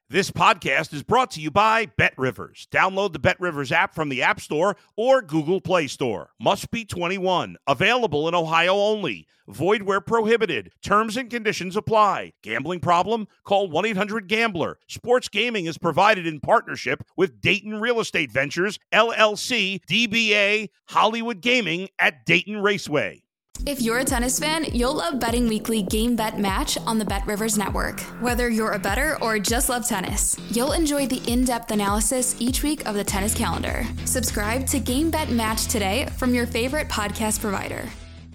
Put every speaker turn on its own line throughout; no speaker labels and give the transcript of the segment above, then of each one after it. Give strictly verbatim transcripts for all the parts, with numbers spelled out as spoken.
This podcast is brought to you by BetRivers. Download the BetRivers app from the App Store or Google Play Store. Must be twenty-one. Available in Ohio only. Void where prohibited. Terms and conditions apply. Gambling problem? Call one eight hundred gambler. Sports gaming is provided in partnership with Dayton Real Estate Ventures, L L C, D B A, Hollywood Gaming at Dayton Raceway.
If you're a tennis fan, you'll love Betting Weekly Game Bet Match on the BetRivers Network. Whether you're a bettor or just love tennis, you'll enjoy the in-depth analysis each week of the tennis calendar. Subscribe to Game Bet Match today from your favorite podcast provider.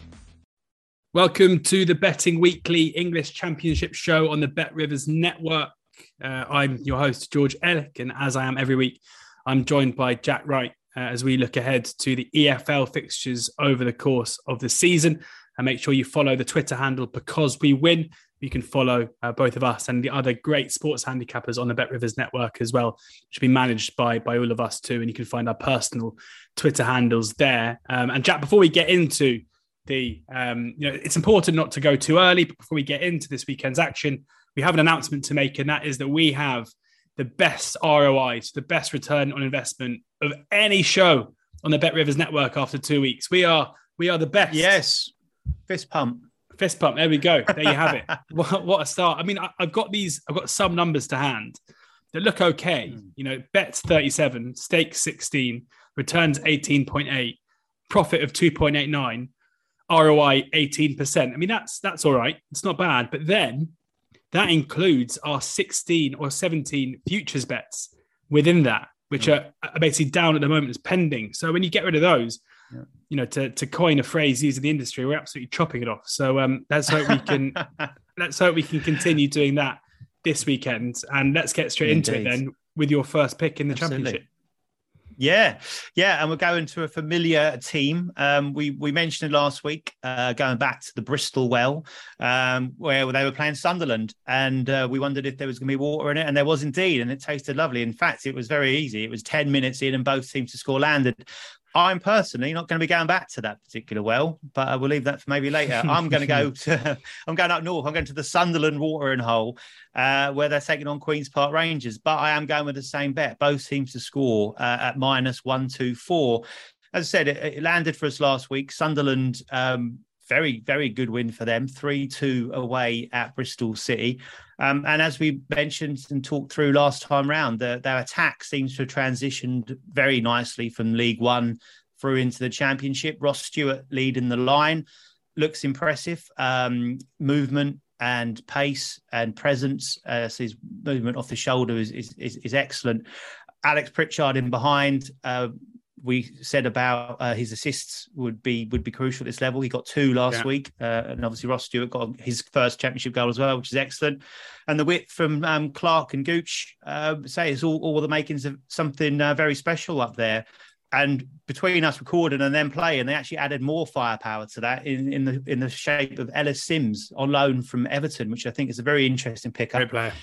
Welcome to the Betting Weekly English Championship show on the BetRivers Network. Uh, I'm your host, George Ellick, and as I am every week, I'm joined by Jack Wright. Uh, as we look ahead to the E F L fixtures over the course of the season. And make sure you follow the Twitter handle Because We Win. You can follow uh, both of us and the other great sports handicappers on the BetRivers Network as well, which will be managed by, by all of us too. And you can find our personal Twitter handles there. Um, and Jack, before we get into the, um, you know, it's important not to go too early, but before we get into this weekend's action, we have an announcement to make, and that is that we have the best R O I, the best return on investment of any show on the BetRivers Network after two weeks. We are we are the best.
Yes. Fist pump.
Fist pump. There we go. There you have it. what, what a start. I mean, I, I've got these, I've got some numbers to hand that look okay. Mm. You know, bets thirty-seven, stakes sixteen, returns eighteen point eight, profit of two point eight nine, R O I eighteen percent. I mean, that's that's all right. It's not bad. But then that includes our sixteen or seventeen futures bets within that, which yeah. are, are basically down at the moment as pending. So when you get rid of those, yeah. you know, to, to coin a phrase used in the industry, we're absolutely chopping it off. So um, let's hope we can let's hope we can continue doing that this weekend. And let's get straight Indeed. into it then with your first pick in the Absolutely. championship.
Yeah, yeah, and we're going to a familiar team. Um, we we mentioned it last week, uh, going back to the Bristol Well, um, where they were playing Sunderland, and uh, we wondered if there was going to be water in it, and there was indeed, and it tasted lovely. In fact, it was very easy. It was ten minutes in, and both teams to score landed. I'm personally not going to be going back to that particular well, but I will leave that for maybe later. I'm going to go to, I'm going up north. I'm going to the Sunderland Watering Hole, uh, where they're taking on Queen's Park Rangers. But I am going with the same bet. Both teams to score uh, at minus one, two, four. As I said, it, it landed for us last week. Sunderland, um, very, very good win for them. three two away at Bristol City. Um, and as we mentioned and talked through last time round, the, their attack seems to have transitioned very nicely from League One through into the Championship. Ross Stewart leading the line. Looks impressive. Um, movement and pace and presence. Uh, so his movement off the shoulder is, is, is, is excellent. Alex Pritchard in behind. Uh, we said about uh, his assists would be would be crucial at this level. He got two last yeah. week. Uh, and obviously Ross Stewart got his first championship goal as well, which is excellent. And the width from um, Clark and Gooch, uh, say it's all, all the makings of something uh, very special up there. And between us recording and then playing, they actually added more firepower to that in, in the in the shape of Ellis Sims on loan from Everton, which I think is a very interesting pickup.
Great player.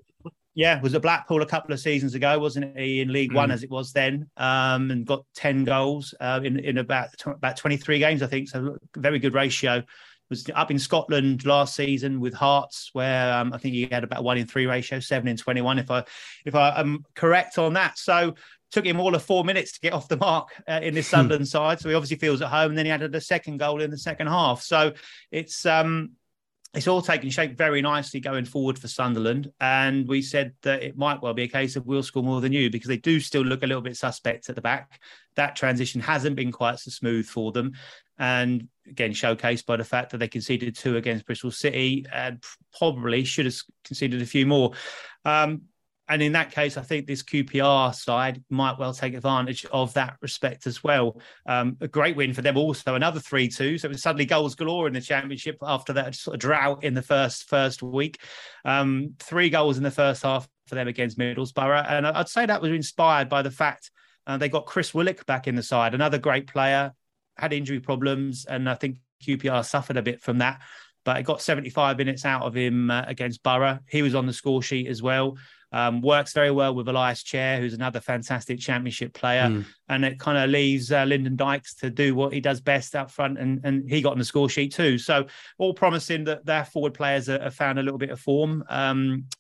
Yeah, was at Blackpool a couple of seasons ago, wasn't he, in League mm. One as it was then, um, and got ten goals uh, in in about about twenty-three games, I think. So very good ratio. Was up in Scotland last season with Hearts, where um, I think he had about one in three ratio, seven in twenty-one, if I if I am correct on that. So took him all of four minutes to get off the mark uh, in this Sunderland side. So he obviously feels at home. And then he added a second goal in the second half. So it's um. It's all taken shape very nicely going forward for Sunderland. And we said that it might well be a case of we'll score more than you, because they do still look a little bit suspect at the back. That transition hasn't been quite so smooth for them. And again, showcased by the fact that they conceded two against Bristol City and probably should have conceded a few more. Um, And in that case, I think this Q P R side might well take advantage of that respect as well. Um, a great win for them also, another three two. So it was suddenly goals galore in the Championship after that sort of drought in the first first week. Um, three goals in the first half for them against Middlesbrough. And I'd say that was inspired by the fact uh, they got Chris Willock back in the side, another great player, had injury problems, and I think Q P R suffered a bit from that. But it got seventy-five minutes out of him uh, against Borough. He was on the score sheet as well. Um, works very well with Elias Chair, who's another fantastic Championship player. Mm. And it kind of leaves uh, Lyndon Dykes to do what he does best up front. And, and he got on the score sheet too. So all promising that their forward players are, are found a little bit of form. Um,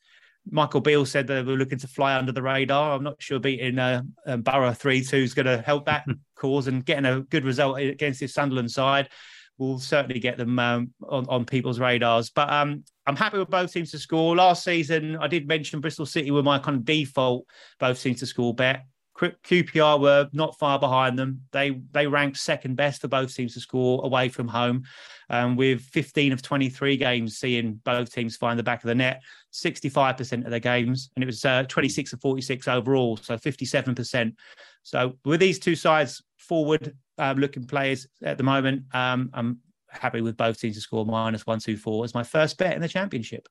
Michael Beale said that they were looking to fly under the radar. I'm not sure beating uh, um, Borough three two is going to help that cause, and getting a good result against this Sunderland side will certainly get them um, on, on people's radars. But um, I'm happy with both teams to score. Last season, I did mention Bristol City were my kind of default both teams to score bet. Q P R were not far behind them. They they ranked second best for both teams to score away from home, um, with fifteen of twenty-three games seeing both teams find the back of the net, sixty-five percent of their games, and it was uh, twenty-six of forty-six overall, so fifty-seven percent. So with these two sides forward um, looking players at the moment, um, I'm happy with both teams to score minus one two four as my first bet in the Championship.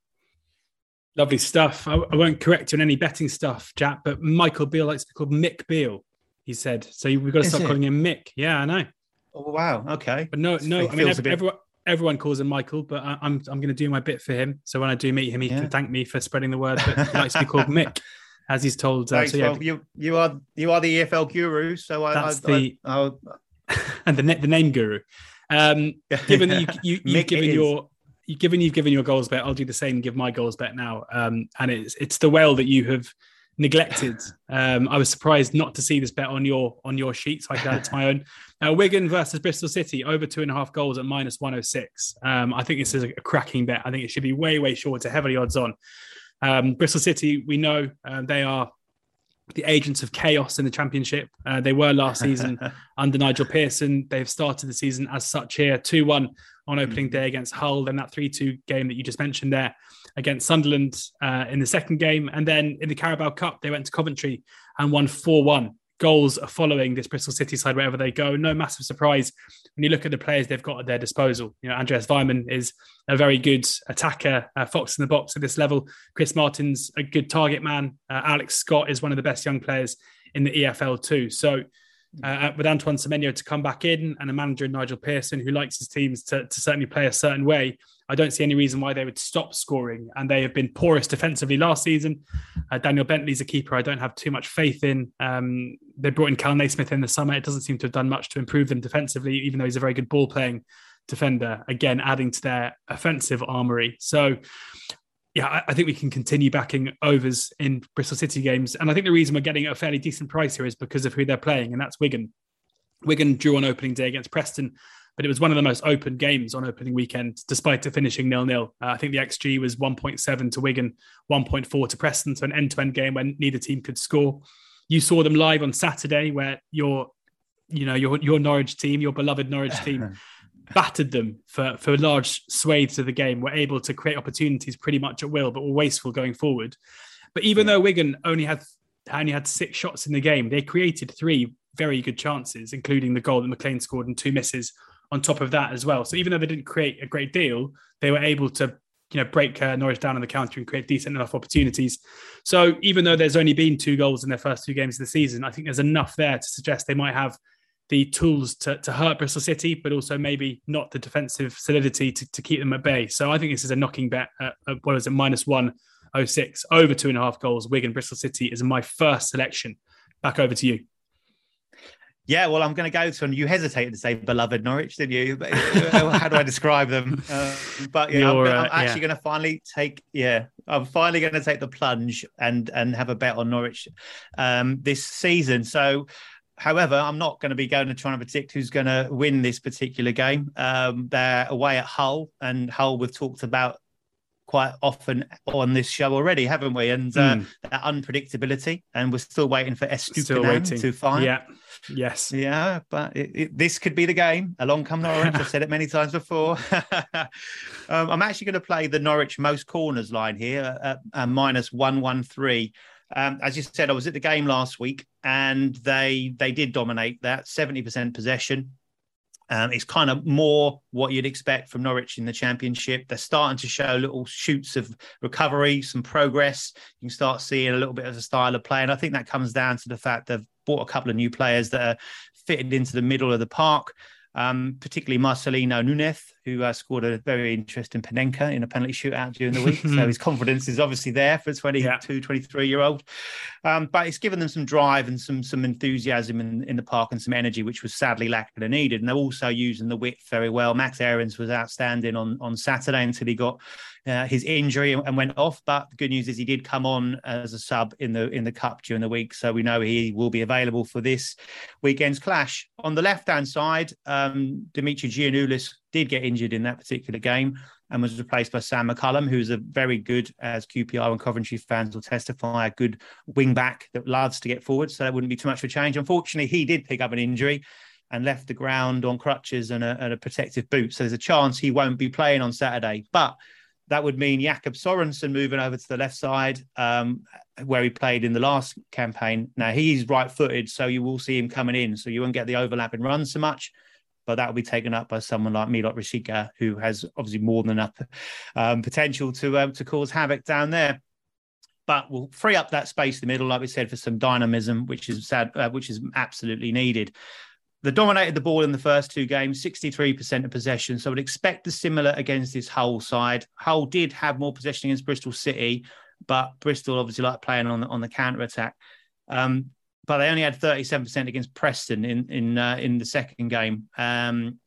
Lovely stuff. I, I won't correct you on any betting stuff, Jack, but Michael Beale likes to be called Mick Beale, he said. So we've got to
Is
start
it?
calling him Mick. Yeah, I know.
Oh, wow. Okay.
But no, no.
It
I mean,
feels a
ev-
bit-
everyone, everyone calls him Michael, but I, I'm I'm going to do my bit for him. So when I do meet him, he
Yeah.
can thank me for spreading the word. But he likes to be called Mick, as he's told. Uh,
Thanks,
so yeah,
well, you you are you are the E F L guru, so I,
That's
I,
the-
I, I'll,
and the na- the name guru. Um, given that you, you you've
Mick
given
it is.
your you- given you've given your goals bet, I'll do the same and give my goals bet now. Um, and it's it's the whale that you have neglected. Um, I was surprised not to see this bet on your on your sheet, so I could add it to my own. Uh, Wigan versus Bristol City, over two and a half goals at minus one oh six. Um, I think this is a, a cracking bet. I think it should be way, way shorter, heavily odds on. Um, Bristol City, we know uh, they are the agents of chaos in the Championship. Uh, they were last season under Nigel Pearson. They've started the season as such here, two one on opening day against Hull, then that three two game that you just mentioned there against Sunderland uh, in the second game. And then in the Carabao Cup, they went to Coventry and won four one. Goals are following this Bristol City side wherever they go. No massive surprise when you look at the players they've got at their disposal. You know, Andreas Weimann is a very good attacker, uh, fox in the box at this level. Chris Martin's a good target man. Uh, Alex Scott is one of the best young players in the E F L too. So uh, with Antoine Semenyo to come back in and a manager in Nigel Pearson who likes his teams to, to certainly play a certain way, I don't see any reason why they would stop scoring. And they have been porous defensively last season. Uh, Daniel Bentley's a keeper I don't have too much faith in. Um, they brought in Cal Naismith in the summer. It doesn't seem to have done much to improve them defensively, even though he's a very good ball-playing defender. Again, adding to their offensive armoury. So, yeah, I, I think we can continue backing overs in Bristol City games. And I think the reason we're getting a fairly decent price here is because of who they're playing, and that's Wigan. Wigan drew on opening day against Preston, but it was one of the most open games on opening weekend, despite it finishing nil-nil. Uh, I think the X G was one point seven to Wigan, one point four to Preston, so an end-to-end game when neither team could score. You saw them live on Saturday, where your, you know, your your Norwich team, your beloved Norwich team, battered them for, for large swathes of the game, were able to create opportunities pretty much at will, but were wasteful going forward. But even yeah. though Wigan only had only had six shots in the game, they created three very good chances, including the goal that McLean scored and two misses on top of that as well. So even though they didn't create a great deal, they were able to, you know, break uh, Norwich down on the counter and create decent enough opportunities. So even though there's only been two goals in their first two games of the season, I think there's enough there to suggest they might have the tools to, to hurt Bristol City, but also maybe not the defensive solidity to, to keep them at bay. So I think this is a knocking bet at, at what is it, minus one oh six, over two and a half goals. Wigan, Bristol City is my first selection. Back over to you.
Yeah, well, I'm going to go to, and you hesitated to say beloved Norwich, didn't you? How do I describe them? Uh, but yeah, I'm, I'm actually yeah. going to finally take, yeah, I'm finally going to take the plunge and and have a bet on Norwich um, this season. So, however, I'm not going to be going to try and predict who's going to win this particular game. Um, they're away at Hull, and Hull we've talked about quite often on this show already, haven't we? And uh, mm. that unpredictability, and we're still waiting for Estupiñán to find.
Yeah. Yes.
Yeah, but it, it, this could be the game. Along come Norwich. I've said it many times before. um, I'm actually going to play the Norwich most corners line here at, at minus one one three. Um, as you said, I was at the game last week, and they they did dominate that seventy percent possession. Um, it's kind of more what you'd expect from Norwich in the Championship. They're starting to show little shoots of recovery, some progress. You can start seeing a little bit of a style of play. And I think that comes down to the fact they've bought a couple of new players that are fitted into the middle of the park, um, particularly Marcelino Núñez, who uh, scored a very interesting Panenka in a penalty shootout during the week. So his confidence is obviously there for a twenty-two, yeah. twenty-three-year-old. Um, but it's given them some drive and some some enthusiasm in, in the park and some energy, which was sadly lacking and needed. And they're also using the width very well. Max Aarons was outstanding on, on Saturday until he got uh, his injury and went off. But the good news is he did come on as a sub in the in the cup during the week. So we know he will be available for this weekend's clash. On the left-hand side, um, Dimitri Giannoulis did get injured in that particular game and was replaced by Sam McCullum, who's a very good, as Q P R and Coventry fans will testify, a good wing-back that loves to get forward. So that wouldn't be too much of a change. Unfortunately, he did pick up an injury and left the ground on crutches and a, and a protective boot. So there's a chance he won't be playing on Saturday. But that would mean Jakob Sorensen moving over to the left side, um, where he played in the last campaign. Now, he's right-footed, so you will see him coming in. So you won't get the overlapping run so much, but that will be taken up by someone like Milot Rashica, who has obviously more than enough um, potential to um, to cause havoc down there. But we'll free up that space in the middle, like we said, for some dynamism, which is sad, uh, which is absolutely needed. They dominated the ball in the first two games, sixty-three percent of possession. So I would expect the similar against this Hull side. Hull did have more possession against Bristol City, but Bristol obviously like playing on the, on the counter-attack. Um, but they only had thirty-seven percent against Preston in in uh, in the second game. Um,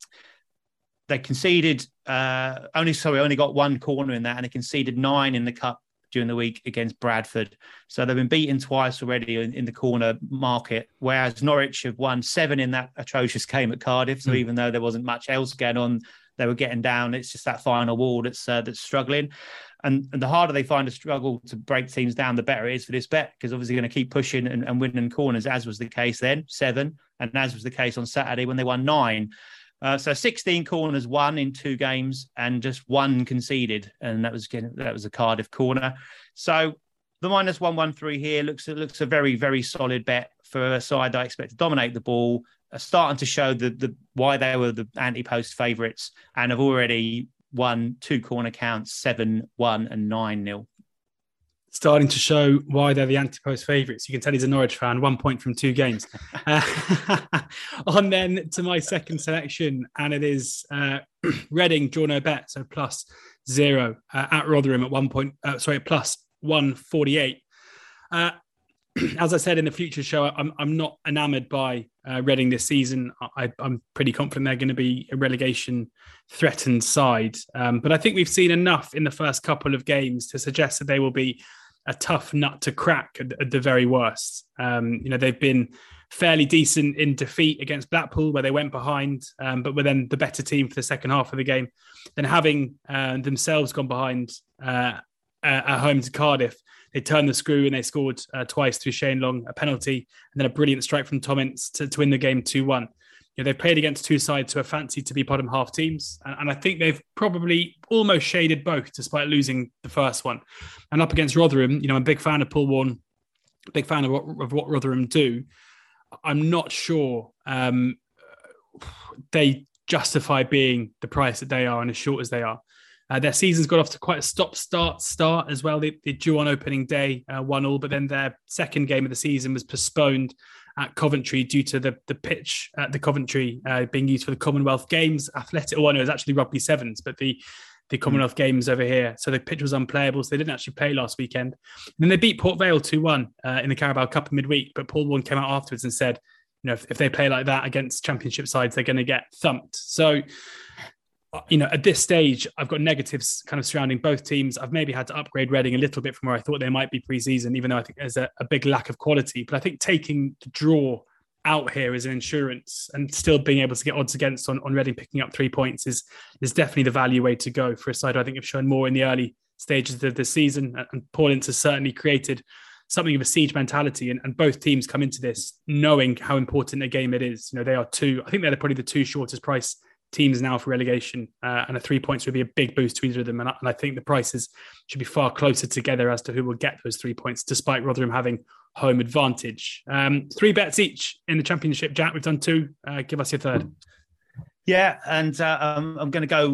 they conceded uh, only sorry only got one corner in that, and they conceded nine in the cup during the week against Bradford. So they've been beaten twice already in, in the corner market, whereas Norwich have won seven in that atrocious game at Cardiff. So mm. even though there wasn't much else going on, they were getting down. It's just that final wall that's uh, that's struggling. And, and the harder they find a struggle to break teams down, the better it is for this bet, because obviously going to keep pushing and, and winning corners, as was the case then, seven, and as was the case on Saturday when they won nine. Uh, so sixteen corners won in two games and just one conceded, and that was that was a Cardiff corner. So the minus one one three here looks it looks a very very solid bet for a side that I expect to dominate the ball, uh, starting to show the the why they were the anti-post favourites and have already won two corner counts, seven one and nine nil.
Starting to show why they're the anti-post favourites. You can tell he's a Norwich fan, one point from two games. uh, on then to my second selection, and it is uh, Reading, draw no bet, so plus zero uh, at Rotherham at one point, uh, sorry, plus one forty-eight. Uh, as I said in the future show, I'm I'm not enamoured by uh, Reading this season. I, I'm pretty confident they're going to be a relegation threatened side. Um, but I think we've seen enough in the first couple of games to suggest that they will be a tough nut to crack at, at the very worst. Um, you know, they've been fairly decent in defeat against Blackpool, where they went behind, um, but were then the better team for the second half of the game. Then having uh, themselves gone behind uh, at home to Cardiff, they turned the screw and they scored uh, twice through Shane Long, a penalty, and then a brilliant strike from Tom Ince to, to win the game two one. You know, they've played against two sides who are fancied to be bottom half teams, and, and I think they've probably almost shaded both, despite losing the first one. And up against Rotherham, you know, I'm a big fan of Paul Warne, big fan of what, of what Rotherham do. I'm not sure um, they justify being the price that they are and as short as they are. Uh, their season's got off to quite a stop-start start as well. They, they drew on opening day, uh, one all, but then their second game of the season was postponed at Coventry due to the, the pitch at the Coventry uh, being used for the Commonwealth Games. Athletic, oh no, it was actually Rugby Sevens, but the, the Commonwealth mm. Games over here. So the pitch was unplayable, so they didn't actually play last weekend. And then they beat Port Vale two one uh, in the Carabao Cup midweek, but Paul Warne came out afterwards and said, you know, if, if they play like that against championship sides, they're going to get thumped. So, you know, at this stage, I've got negatives kind of surrounding both teams. I've maybe had to upgrade Reading a little bit from where I thought they might be pre-season, even though I think there's a, a big lack of quality. But I think taking the draw out here as an insurance and still being able to get odds against on, on Reading picking up three points is, is definitely the value way to go for a side who I think have shown more in the early stages of the season. And Paul Ince has certainly created something of a siege mentality, and, and both teams come into this knowing how important a game it is. You know, they are two, I think they're probably the two shortest price teams now for relegation, uh, and a three points would be a big boost to either of them. And I, and I think the prices should be far closer together as to who will get those three points, despite Rotherham having home advantage. Um, three bets each in the Championship, Jack. We've done two. Uh, give us your third.
Yeah, and uh, um, I'm going to go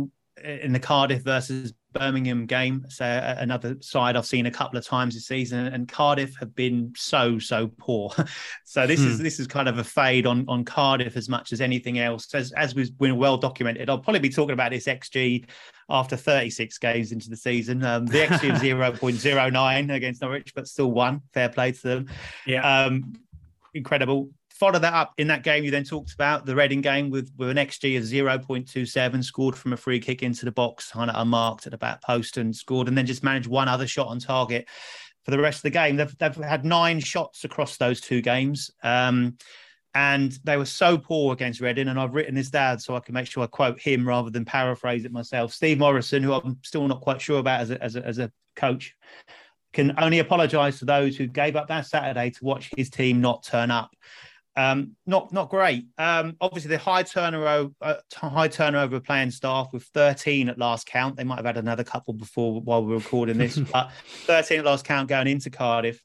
in the Cardiff versus Birmingham game. So another side I've seen a couple of times this season, and Cardiff have been so, so poor. So this hmm. is this is kind of a fade on, on Cardiff as much as anything else. As, as we've been well documented, I'll probably be talking about this X G after thirty-six games into the season. Um, the X G of zero point zero nine against Norwich, but still won. Fair play to them.
Yeah.
Um, incredible. Follow that up in that game you then talked about, the Reading game, with, with an X G of zero point two seven, scored from a free kick into the box, kind of unmarked at the back post and scored, and then just managed one other shot on target for the rest of the game. They've, they've had nine shots across those two games. Um, and they were so poor against Reading, and I've written this down so I can make sure I quote him rather than paraphrase it myself. Steve Morrison, who I'm still not quite sure about as a, as a, as a coach, can only apologise to those who gave up that Saturday to watch his team not turn up. Um, not not great. Um, obviously, the high turnover, uh, high turnover of playing staff with thirteen at last count. They might have had another couple before while we were recording this, but thirteen at last count going into Cardiff.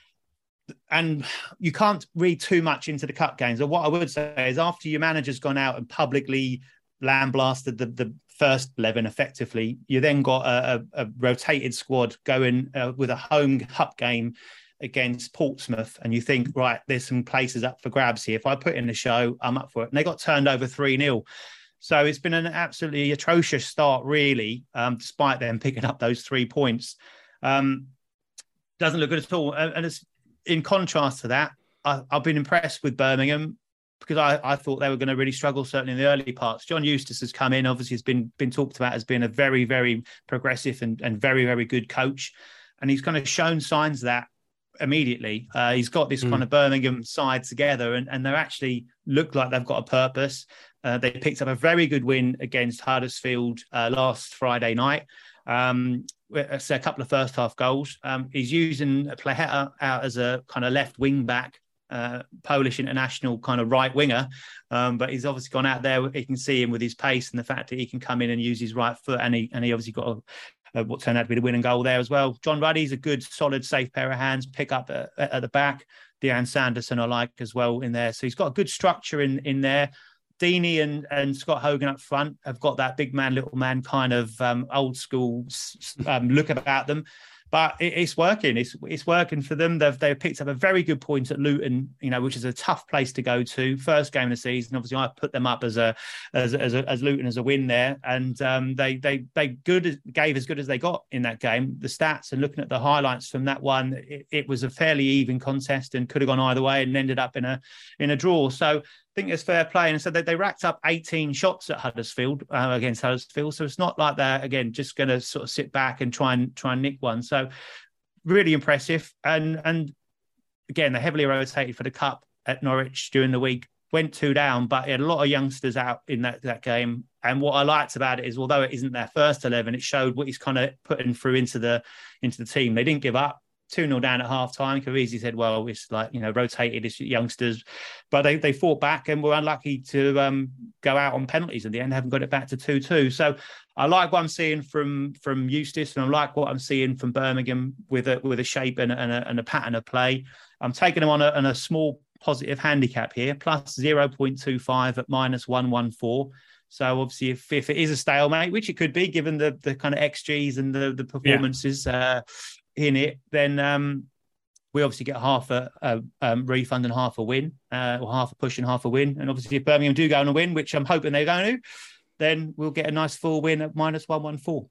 And you can't read too much into the cup games. But what I would say is, after your manager's gone out and publicly lambasted the, the first eleven effectively, you then got a, a, a rotated squad going uh, with a home cup game against Portsmouth, and you think, right, there's some places up for grabs here. If I put in the show, I'm up for it. And they got turned over three nil. So it's been an absolutely atrocious start, really, um, despite them picking up those three points. Um, doesn't look good at all. And, and it's, in contrast to that, I, I've been impressed with Birmingham, because I, I thought they were going to really struggle, certainly in the early parts. John Eustace has come in, obviously has been, been talked about as being a very, very progressive and, and very, very good coach. And he's kind of shown signs of that immediately. Uh, he's got this mm. kind of Birmingham side together, and, and they actually look like they've got a purpose. Uh, they picked up a very good win against Huddersfield uh, last Friday night. Um, so a couple of first half goals. Um, he's using Placheta out as a kind of left wing back, uh, Polish international kind of right winger. Um, but he's obviously gone out there. You can see him with his pace and the fact that he can come in and use his right foot. And he, and he obviously got a Uh, what turned out to be the winning goal there as well. John Ruddy's a good, solid, safe pair of hands, pick up at, at the back. Dejan Sanderson I like as well in there. So he's got a good structure in, in there. Deeney and, and Scott Hogan up front have got that big man, little man kind of um, old school um, look about them. But it, it's working. It's it's working for them. They've they've picked up a very good point at Luton, you know, which is a tough place to go to. First game of the season, obviously, I put them up as a as as, a, as Luton as a win there, and um, they they they good gave as good as they got in that game. The stats and looking at the highlights from that one, it, it was a fairly even contest and could have gone either way, and ended up in a in a draw. So I think it's fair play. And so they, they racked up eighteen shots at Huddersfield uh, against Huddersfield. So it's not like they're, again, just going to sort of sit back and try and try and nick one. So really impressive. And, and again, they heavily rotated for the cup at Norwich during the week, went two down, but he had a lot of youngsters out in that, that game. And what I liked about it is, although it isn't their first eleven, it showed what he's kind of putting through into the, into the team. They didn't give up. two nil down at half time. Kavisi said, well, it's like, you know, rotated as youngsters, but they, they fought back and were unlucky to um, go out on penalties in the end, haven't got it back to two two. So I like what I'm seeing from from Eustace, and I like what I'm seeing from Birmingham with a with a shape and, and, a, and a pattern of play. I'm taking them on a, on a small positive handicap here, plus zero point two five at minus one fourteen. So obviously, if, if it is a stalemate, which it could be, given the the kind of X Gs and the, the performances, yeah. uh, in it, then um, we obviously get half a, a um, refund and half a win, uh, or half a push and half a win. And obviously, if Birmingham do go on a win, which I'm hoping they're going to, then we'll get a nice full win at minus one fourteen.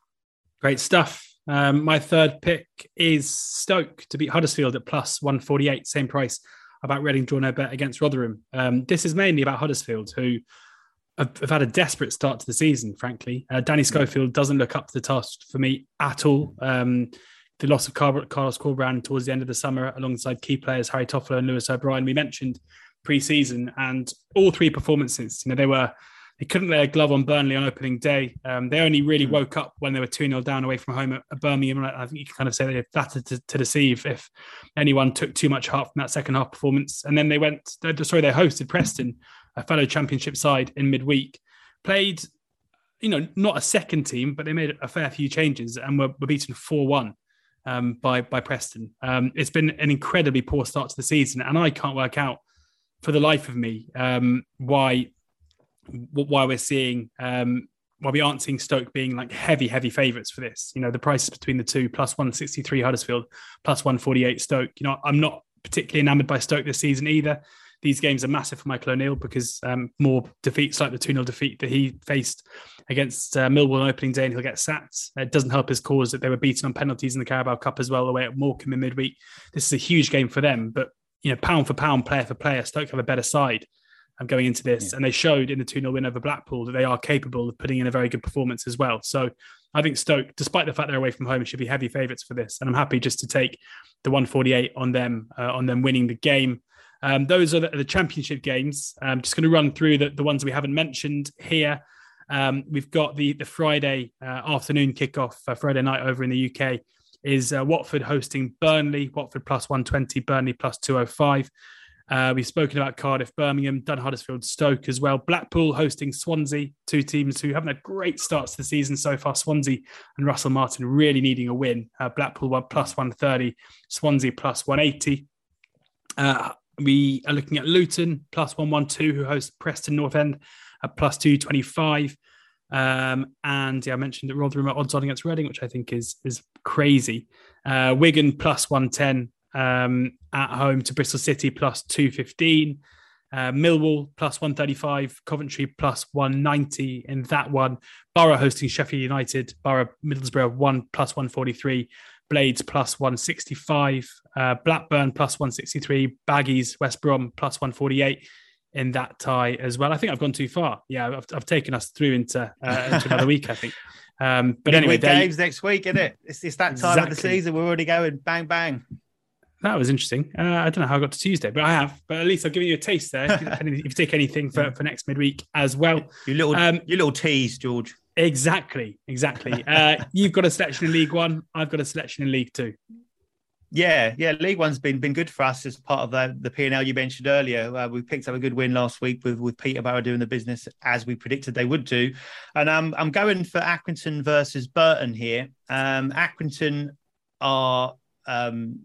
Great stuff. Um, my third pick is Stoke to beat Huddersfield at plus one forty-eight, same price. About Reading draw no bet against Rotherham. Um, this is mainly about Huddersfield, who have, have had a desperate start to the season, frankly. Uh, Danny Schofield doesn't look up to the task for me at all. Um, The loss of Carlos Corberán towards the end of the summer, alongside key players Harry Toffolo and Lewis O'Brien, we mentioned pre-season, and all three performances, you know, they were they couldn't lay a glove on Burnley on opening day. Um, they only really woke up when they were two nil down away from home at, at Birmingham. I think you can kind of say they flattered to, to deceive if anyone took too much heart from that second half performance. And then they went, sorry, they hosted Preston, a fellow Championship side, in midweek, played, you know, not a second team, but they made a fair few changes and were, were beaten four one. Um, by by Preston. Um, it's been an incredibly poor start to the season, and I can't work out for the life of me um, why why we're seeing um, while we aren't seeing Stoke being like heavy, heavy favourites for this, you know, the prices between the two, plus one sixty-three Huddersfield, plus one forty-eight Stoke. You know, I'm not particularly enamoured by Stoke this season either. These games are massive for Michael O'Neill because um, more defeats like the two nil defeat that he faced against uh, Millwall on opening day and he'll get sacked. It doesn't help his cause that they were beaten on penalties in the Carabao Cup as well away at Morecambe in midweek. This is a huge game for them, but you know, pound for pound, player for player, Stoke have a better side um, going into this. Yeah. And they showed in the two nil win over Blackpool that they are capable of putting in a very good performance as well. So I think Stoke, despite the fact they're away from home, should be heavy favourites for this. And I'm happy just to take the one forty-eight on them, uh, on them winning the game. Um, those are the, the championship games. I'm just going to run through the, the ones we haven't mentioned here. Um, we've got the, the Friday uh, afternoon kickoff, uh, Friday night over in the U K, is uh, Watford hosting Burnley. Watford plus one twenty, Burnley plus two oh five. Uh, we've spoken about Cardiff, Birmingham, done Huddersfield, Stoke as well. Blackpool hosting Swansea, two teams who haven't had great starts to the season so far. Swansea and Russell Martin really needing a win. Uh, Blackpool one plus one thirty, Swansea plus one eighty. Uh, We are looking at Luton plus one twelve, who host Preston North End at plus two twenty-five. Um, and yeah, I mentioned that Rotherham are odds on against Reading, which I think is is crazy. Uh, Wigan plus one ten um, at home to Bristol City plus two fifteen. Uh, Millwall plus one thirty-five, Coventry plus one ninety in that one. Borough hosting Sheffield United, Borough Middlesbrough one plus one forty-three. Blades plus one sixty-five, uh, Blackburn plus one sixty-three, Baggies, West Brom plus one forty-eight in that tie as well. I think I've gone too far. Yeah, I've, I've taken us through into, uh, into another week, I think. Um, but anyway,
they, games next week, isn't it? It's, it's that time exactly. of the season. We're already going bang, bang.
That was interesting. Uh, I don't know how I got to Tuesday, but I have. But at least I've given you a taste there. If, if you take anything for, for next midweek as well.
You little, um, you little tease, George.
Exactly, exactly. Uh, you've got a selection in League One. I've got a selection in League Two.
Yeah, yeah. League One's been been good for us as part of the, the P and L you mentioned earlier. Uh, we picked up a good win last week with, with Peterborough doing the business as we predicted they would do. And um, I'm going for Accrington versus Burton here. Um, Accrington are... Um,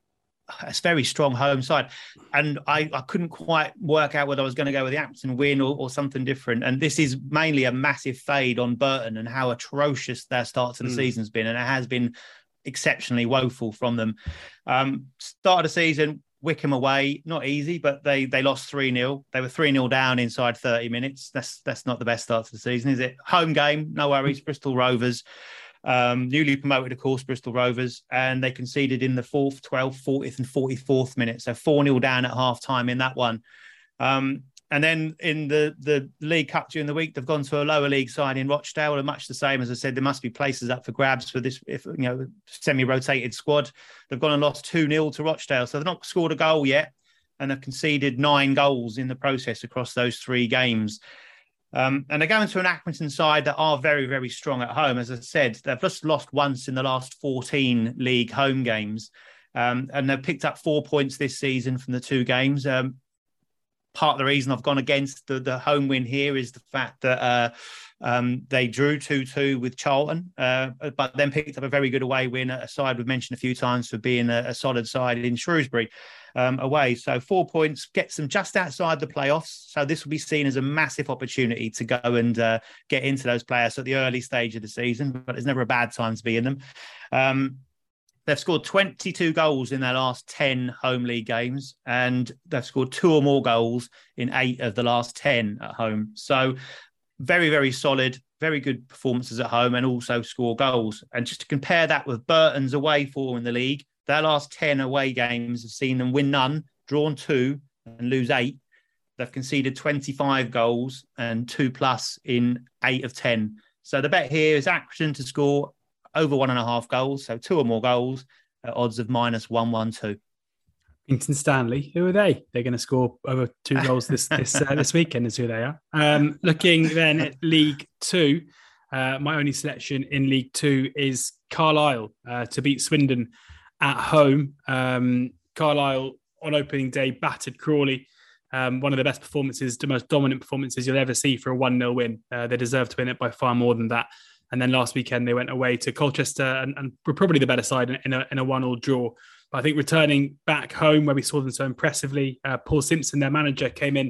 a very strong home side. And I, I couldn't quite work out whether I was going to go with the Accrington win or, or something different. And this is mainly a massive fade on Burton and how atrocious their start to the mm. season's been. And it has been exceptionally woeful from them. Um, start of the season, Wickham away, not easy, but they they lost three nil. They were three nil down inside thirty minutes. That's, that's not the best start to the season, is it? Home game, no worries, Bristol Rovers. Um, newly promoted, of course, Bristol Rovers, and they conceded in the fourth, twelfth, fortieth and forty-fourth minute. So four nil down at half time in that one. Um, and then in the, the League Cup during the week, they've gone to a lower league side in Rochdale, and much the same. As I said, there must be places up for grabs for this, if you know, semi-rotated squad. They've gone and lost two nil to Rochdale. So they've not scored a goal yet, and have conceded nine goals in the process across those three games. Um, and they're going to an Accrington side that are very, very strong at home. As I said, they've just lost once in the last fourteen league home games. Um, and they've picked up four points this season from the two games. Um, part of the reason I've gone against the, the home win here is the fact that uh, um, they drew two two with Charlton, uh, but then picked up a very good away win at a side we've mentioned a few times for being a, a solid side in Shrewsbury. Um, away. So four points gets them just outside the playoffs. So this will be seen as a massive opportunity to go and uh, get into those playoffs at the early stage of the season, but it's never a bad time to be in them. Um, they've scored twenty-two goals in their last ten home league games, and they've scored two or more goals in eight of the last ten at home. So very, very solid, very good performances at home, and also score goals. And just to compare that with Burton's away form in the league, their last ten away games have seen them win none, drawn two, and lose eight. They've conceded twenty-five goals and two plus in eight of ten. So the bet here is Accrington to score over one and a half goals, so two or more goals at odds of minus one one two.
Accrington Stanley, who are they? They're going to score over two goals this this uh, this weekend is who they are. Um, looking then at League Two, uh, my only selection in League Two is Carlisle uh, to beat Swindon at home. Um, Carlisle on opening day battered Crawley. Um, one of the best performances, the most dominant performances you'll ever see for a one nil win. Uh, they deserve to win it by far more than that. And then last weekend they went away to Colchester and, and were probably the better side in, in a, in a one all draw. But I think returning back home where we saw them so impressively, uh, Paul Simpson, their manager, came in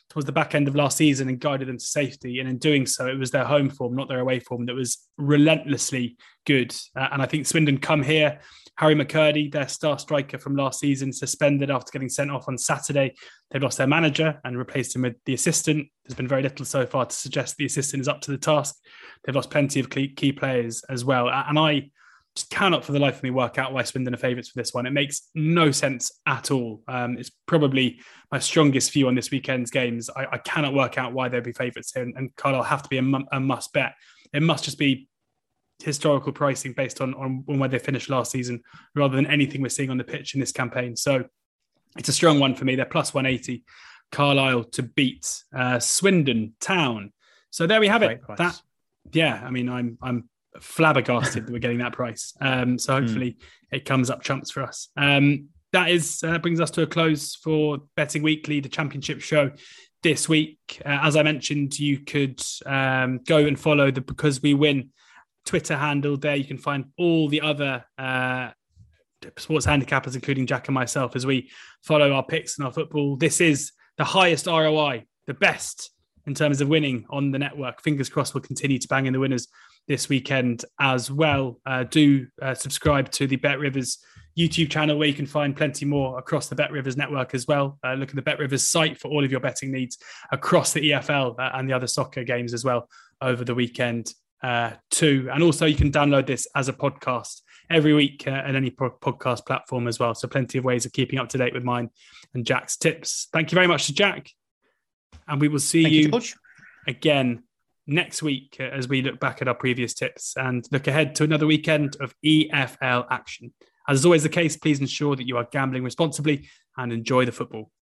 towards the back end of last season and guided them to safety. And in doing so, it was their home form, not their away form, that was relentlessly good. Uh, and I think Swindon come here. Harry McCurdy, their star striker from last season, suspended after getting sent off on Saturday. They've lost their manager and replaced him with the assistant. There's been very little so far to suggest the assistant is up to the task. They've lost plenty of key players as well. And I just cannot for the life of me work out why Swindon are favourites for this one. It makes no sense at all. Um, it's probably my strongest view on this weekend's games. I, I cannot work out why they'd be favourites here. And, and Carlisle have to be a, a must bet. It must just be historical pricing based on, on, on where they finished last season rather than anything we're seeing on the pitch in this campaign. So it's a strong one for me. They're plus one eighty. Carlisle to beat uh, Swindon Town. So there we have it. That, yeah, I mean, I'm I'm flabbergasted that we're getting that price. Um, so hopefully mm. it comes up chumps for us. Um, that is uh, brings us to a close for Betting Weekly, the championship show this week. Uh, as I mentioned, you could um, go and follow the Because We Win Twitter handle there. You can find all the other uh, sports handicappers, including Jack and myself, as we follow our picks and our football. This is the highest R O I, the best in terms of winning on the network. Fingers crossed we'll continue to bang in the winners this weekend as well. Uh, do uh, subscribe to the Bet Rivers YouTube channel, where you can find plenty more across the Bet Rivers network as well. Uh, look at the Bet Rivers site for all of your betting needs across the E F L uh, and the other soccer games as well over the weekend uh, too. And also you can download this as a podcast every week uh, at any po- podcast platform as well. So plenty of ways of keeping up to date with mine and Jack's tips. Thank you very much to Jack. And we will see
Thank
you,
you
again next week uh, as we look back at our previous tips and look ahead to another weekend of E F L action. As is always the case, please ensure that you are gambling responsibly and enjoy the football.